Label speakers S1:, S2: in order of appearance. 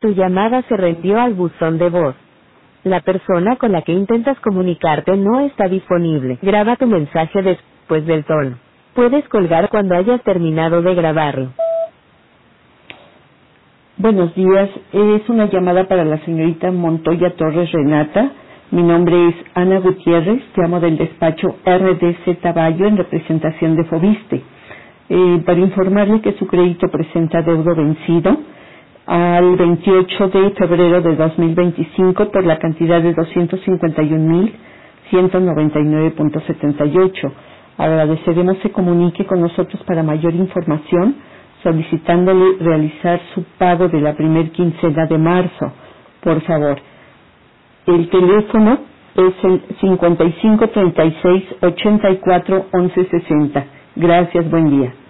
S1: Tu llamada se reenvió al buzón de voz. La persona con la que intentas comunicarte no está disponible. Graba tu mensaje después del tono. Puedes colgar cuando hayas terminado de grabarlo.
S2: Buenos días, es una llamada para la señorita Montoya Torres Renata. Mi nombre es Ana Gutiérrez, llamo del despacho RDC Taballo en representación de Fobiste. Para informarle que su crédito presenta adeudo vencido al 28 de febrero de 2025 por la cantidad de 251,199.78. Agradeceremos se comunique con nosotros para mayor información, solicitándole realizar su pago de la primer quincena de marzo. Por favor, el teléfono es el 5536-84-1160. Gracias, buen día.